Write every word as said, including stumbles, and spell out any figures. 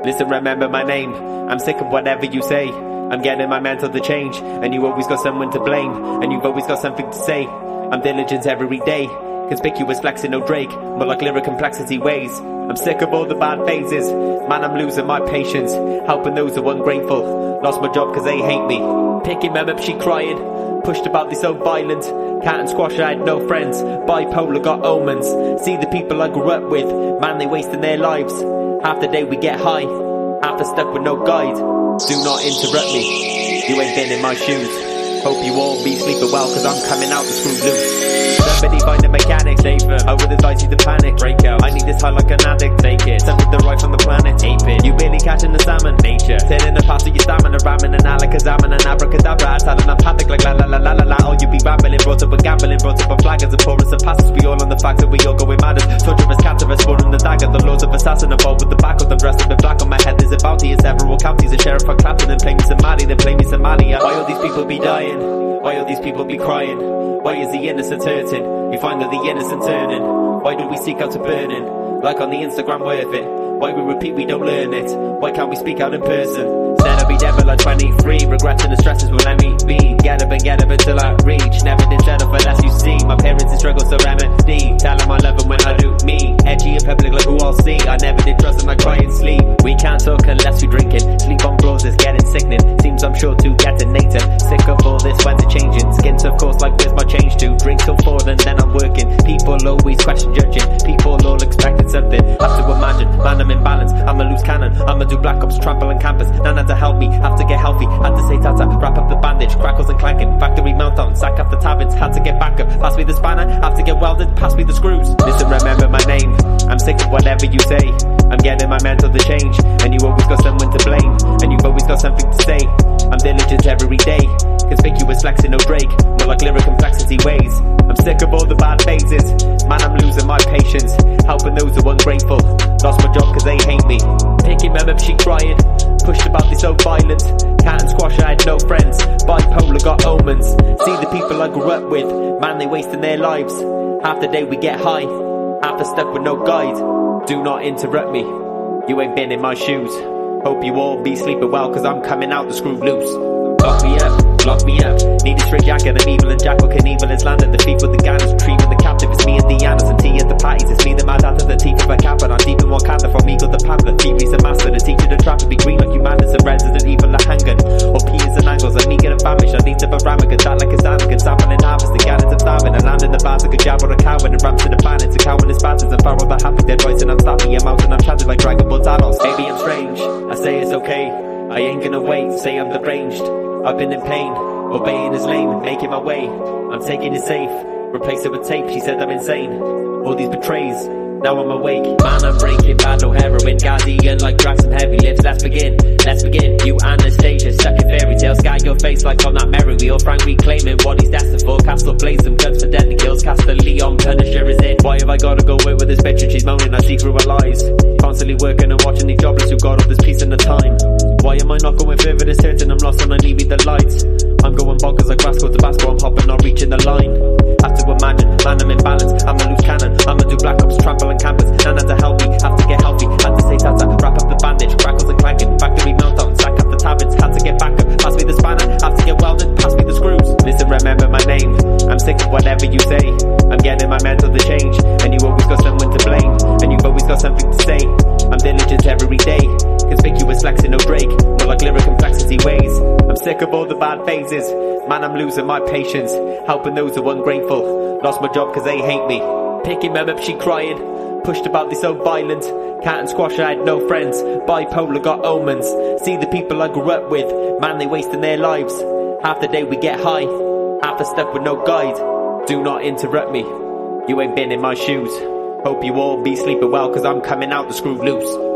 Listen, remember my name. I'm sick of whatever you say. I'm getting my mental to change, and you always got someone to blame, and you've always got something to say. I'm diligent every day, conspicuous flexing no Drake, more like lyric complexity ways. I'm sick of all the bad phases, man I'm losing my patience, helping those who are ungrateful. Lost my job cause they hate me. Picking mum up, she crying, pushed about this so violent. Cat and squash, I had no friends, bipolar got omens. See the people I grew up with, man they wasting their lives. Half the day we get high, half the stuck with no guide. Do not interrupt me, you ain't been in my shoes. Hope you all be sleeping well cause I'm coming out the screw loose. Somebody find a mechanic, safer. I would advise you to panic, break out. I need this high like an addict, take it. Something the right from the planet, ape it. You really catching the salmon, nature. Turning the past of your stamina, ramming an alakazam and an abracadabra. Telling I'm panic like la la la la la la. Oh, you be rambling, brought up with gambling, brought up with flaggers and porous and passes. We all on the fact that we all going mad as torturous, captivous, sporting the dagger. The laws of assassin involved with the back of them dressed up in black. On my head there's a bounty in several counties. A sheriff for Clapton and play me Somali, then play me Somalia. Why all these people be dying? Why all these people be crying? Why is the innocent hurting? You find that the innocent turning. Why do we seek out to burning? Like on the Instagram worth it. Why we repeat we don't learn it? Why can't we speak out in person? Said I'll be devil at twenty-three, regretting the stresses will let me be. Get up and get up until I reach. Never did settle for less you see. My parents in struggle so remedy. Tell them I love them when I do me. Edgy in public like who I'll see. I never did trust them, I cry and sleep. We can't talk unless we drink it. Sleep on floors is getting sickening. Seems I'm sure to get a native. Sick of all this weather changing. Skins of course like where's my change to? Drink till four and then I'm working. People always question judging. People all expecting something. Have to imagine, man I'm in balance. I'm a loose cannon. I'ma do black ops, trample and campus. Nana to help me, have to get healthy. Had to say tata, wrap up the bandage. Crackles and clanking, factory meltdown. Sack up the tablets, had to get back up. Pass me the spanner, have to get welded. Pass me the screws. Listen, remember my name. I'm sick of whatever you say. I'm getting my mental to change, and you always got someone to blame, and you've always got something to say. I'm diligent every day, conspicuous flexing no Drake, more like lyric complexity ways. I'm sick of all the bad phases, man I'm losing my patience, helping those who are ungrateful. Lost my job cause they hate me. Picking mum up, she crying, pushed about this so violent. Cat and squash, I had no friends, bipolar got omens. See the people I grew up with, man they wasting their lives. Half the day we get high, half the stuck with no guide. Do not interrupt me, you ain't been in my shoes. Hope you all be sleeping well cause I'm coming out the screw loose. Lock me up, lock me up. Need a straight jacket, I'm evil and Jackal Knievel is landed. The thief with the gunners, retrieving the captive. It's me and the Annas and tea and the patties. It's me the mad out of the teeth of a capper. I'm deep in Wakanda from Eagle the pamphlet. Theory's a master, the teacher the trap to be green like you madness. A resident evil a handgun, or peas and angles. I'm eager and famished, I need to panoramic. And that like a Anakin, sampling harvesting, gallons of starving. I land in the bars like a jab or a cow. And it ramps to the planet, a cow and his bastards. And pharaoh the happy dead voice and I'm stopping your mouth. And I'm chatting like Dragon Ball adults. Maybe I'm strange, I say it's okay. I ain't gonna wait, say I'm deranged. I've been in pain, obeying his lane, making my way. I'm taking it safe, replace it with tape. She said I'm insane, all these betrays. Now I'm awake, man I'm breaking bad, no heroin. Guardian like drugs and heavy lips. Let's begin, let's begin. You Anastasia, stuck in fairy tales. Sky your face like on that merry wheel. Frank reclaiming what he's destined for. Castle blazing, guns for deadly kills. Castle Leon, Punisher is in. Why have I gotta go away with this bitch and she's moaning? I see through her lies. Constantly working and watching these jobless who got all this peace in the time. Why am I not going further? This hurting, I'm lost and I need me the lights. I'm going bonkers like Vasco Tabasco. I'm hopping, not reaching the line. Have to imagine, man I'm in balance. I'm a loose cannon, I'ma do black ops, trample and campus. Nana to help me, have to get healthy. Had to say tata, wrap up the bandage. Crackles and clanking, factory meltdown. Sack up the tablets, had to get back up. Pass me the spanner, have to get welded. Pass me the screws. Listen, remember my name. I'm sick of whatever you say. I'm getting my mental to change, and you always got someone to blame, and you've always got something to say. I'm diligent every day, conspicuous flexing no Drake, more like lyric complexity ways. I'm sick of all the bad phases, man I'm losing my patience, helping those who are ungrateful. Lost my job cause they hate me. Picking mum up, she crying, pushed about this so violent. Cat and squash, I had no friends, bipolar got omens. See the people I grew up with, man they wasting their lives. Half the day we get high, half the stuck with no guide. Do not interrupt me, you ain't been in my shoes. Hope you all be sleeping well cause I'm coming out the screw loose.